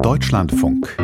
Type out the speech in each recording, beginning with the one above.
Deutschlandfunk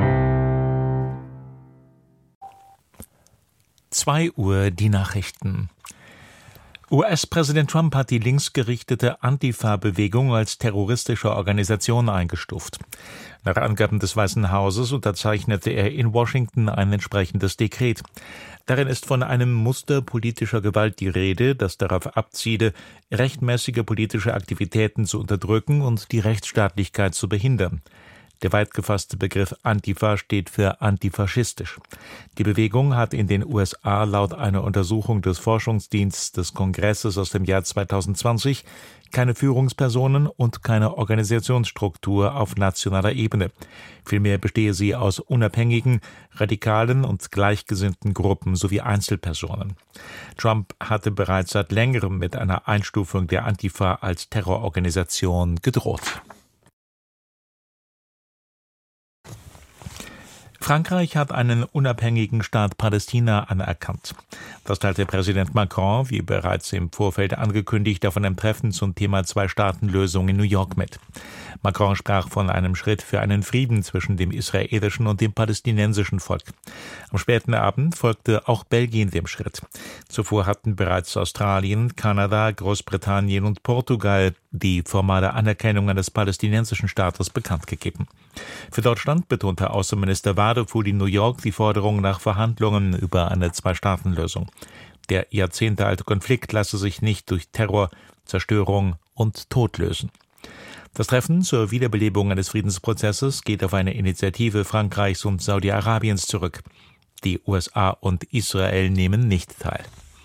2 Uhr die Nachrichten. US-Präsident Trump hat die linksgerichtete Antifa-Bewegung als terroristische Organisation eingestuft. Nach Angaben des Weißen Hauses unterzeichnete er in Washington ein entsprechendes Dekret. Darin ist von einem Muster politischer Gewalt die Rede, das darauf abziele, rechtmäßige politische Aktivitäten zu unterdrücken und die Rechtsstaatlichkeit zu behindern. Der weit gefasste Begriff Antifa steht für antifaschistisch. Die Bewegung hat in den USA laut einer Untersuchung des Forschungsdienstes des Kongresses aus dem Jahr 2020 keine Führungspersonen und keine Organisationsstruktur auf nationaler Ebene. Vielmehr bestehe sie aus unabhängigen, radikalen und gleichgesinnten Gruppen sowie Einzelpersonen. Trump hatte bereits seit längerem mit einer Einstufung der Antifa als Terrororganisation gedroht. Frankreich hat einen unabhängigen Staat Palästina anerkannt. Das teilte Präsident Macron, wie bereits im Vorfeld angekündigt, auf einem Treffen zum Thema Zwei-Staaten-Lösung in New York mit. Macron sprach von einem Schritt für einen Frieden zwischen dem israelischen und dem palästinensischen Volk. Am späten Abend folgte auch Belgien dem Schritt. Zuvor hatten bereits Australien, Kanada, Großbritannien und Portugal die formale Anerkennung eines palästinensischen Staates bekannt gegeben. Für Deutschland betonte Außenminister Wadefuhl in New York die Forderung nach Verhandlungen über eine Zwei-Staaten-Lösung. Der jahrzehntealte Konflikt lasse sich nicht durch Terror, Zerstörung und Tod lösen. Das Treffen zur Wiederbelebung eines Friedensprozesses geht auf eine Initiative Frankreichs und Saudi-Arabiens zurück. Die USA und Israel nehmen nicht teil.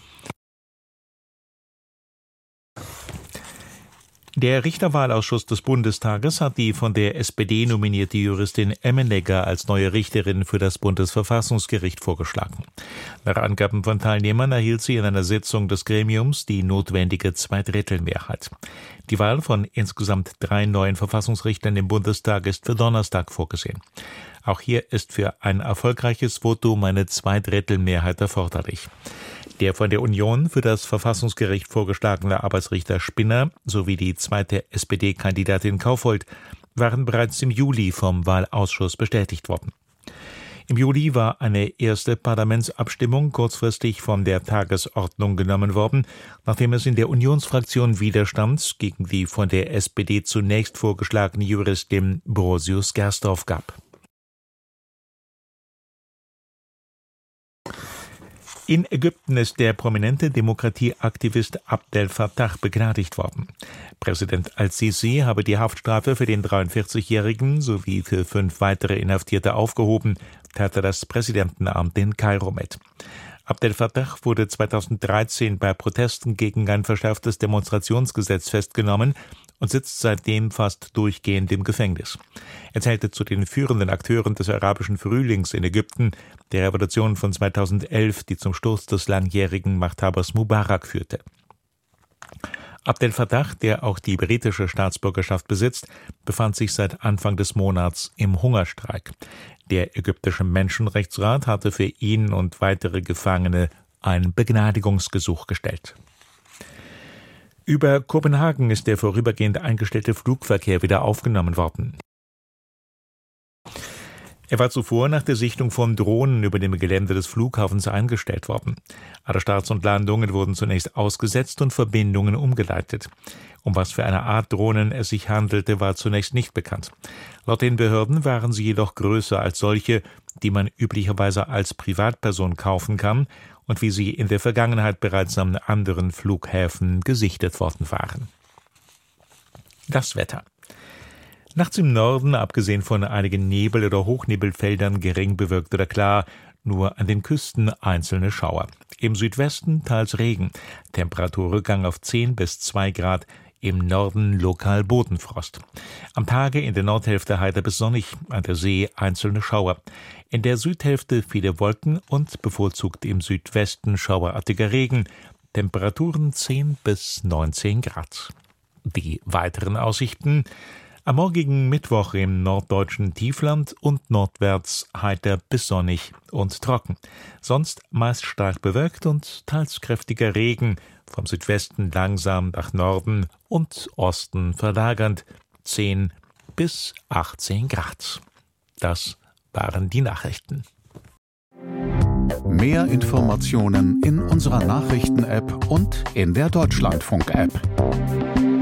Der Richterwahlausschuss des Bundestages hat die von der SPD nominierte Juristin Emmenegger als neue Richterin für das Bundesverfassungsgericht vorgeschlagen. Nach Angaben von Teilnehmern erhielt sie in einer Sitzung des Gremiums die notwendige Zweidrittelmehrheit. Die Wahl von insgesamt 3 neuen Verfassungsrichtern im Bundestag ist für Donnerstag vorgesehen. Auch hier ist für ein erfolgreiches Votum eine Zweidrittelmehrheit erforderlich. Der von der Union für das Verfassungsgericht vorgeschlagene Arbeitsrichter Spinner sowie die zweite SPD-Kandidatin Kaufhold waren bereits im Juli vom Wahlausschuss bestätigt worden. Im Juli war eine erste Parlamentsabstimmung kurzfristig von der Tagesordnung genommen worden, nachdem es in der Unionsfraktion Widerstand gegen die von der SPD zunächst vorgeschlagene Juristin Brosius-Gersdorf gab. In Ägypten ist der prominente Demokratieaktivist Abdel Fattah begnadigt worden. Präsident al-Sisi habe die Haftstrafe für den 43-Jährigen sowie für 5 weitere Inhaftierte aufgehoben, teilte das Präsidentenamt in Kairo mit. Abdel Fattah wurde 2013 bei Protesten gegen ein verschärftes Demonstrationsgesetz festgenommen und sitzt seitdem fast durchgehend im Gefängnis. Er zählte zu den führenden Akteuren des arabischen Frühlings in Ägypten, der Revolution von 2011, die zum Sturz des langjährigen Machthabers Mubarak führte. Abdel Fattah, der auch die britische Staatsbürgerschaft besitzt, befand sich seit Anfang des Monats im Hungerstreik. Der ägyptische Menschenrechtsrat hatte für ihn und weitere Gefangene ein Begnadigungsgesuch gestellt. Über Kopenhagen ist der vorübergehend eingestellte Flugverkehr wieder aufgenommen worden. Er war zuvor nach der Sichtung von Drohnen über dem Gelände des Flughafens eingestellt worden. Alle Starts und Landungen wurden zunächst ausgesetzt und Verbindungen umgeleitet. Um was für eine Art Drohnen es sich handelte, war zunächst nicht bekannt. Laut den Behörden waren sie jedoch größer als solche, die man üblicherweise als Privatperson kaufen kann und wie sie in der Vergangenheit bereits an anderen Flughäfen gesichtet worden waren. Das Wetter. Nachts im Norden, abgesehen von einigen Nebel- oder Hochnebelfeldern, gering bewölkt oder klar, nur an den Küsten einzelne Schauer. Im Südwesten teils Regen, Temperaturrückgang auf 10 bis 2 Grad, im Norden lokal Bodenfrost. Am Tage in der Nordhälfte heiter bis sonnig, an der See einzelne Schauer. In der Südhälfte viele Wolken und bevorzugt im Südwesten schauerartiger Regen, Temperaturen 10 bis 19 Grad. Die weiteren Aussichten: am morgigen Mittwoch im norddeutschen Tiefland und nordwärts heiter bis sonnig und trocken. Sonst meist stark bewölkt und teils kräftiger Regen, vom Südwesten langsam nach Norden und Osten verlagernd, 10 bis 18 Grad. Das waren die Nachrichten. Mehr Informationen in unserer Nachrichten-App und in der Deutschlandfunk-App.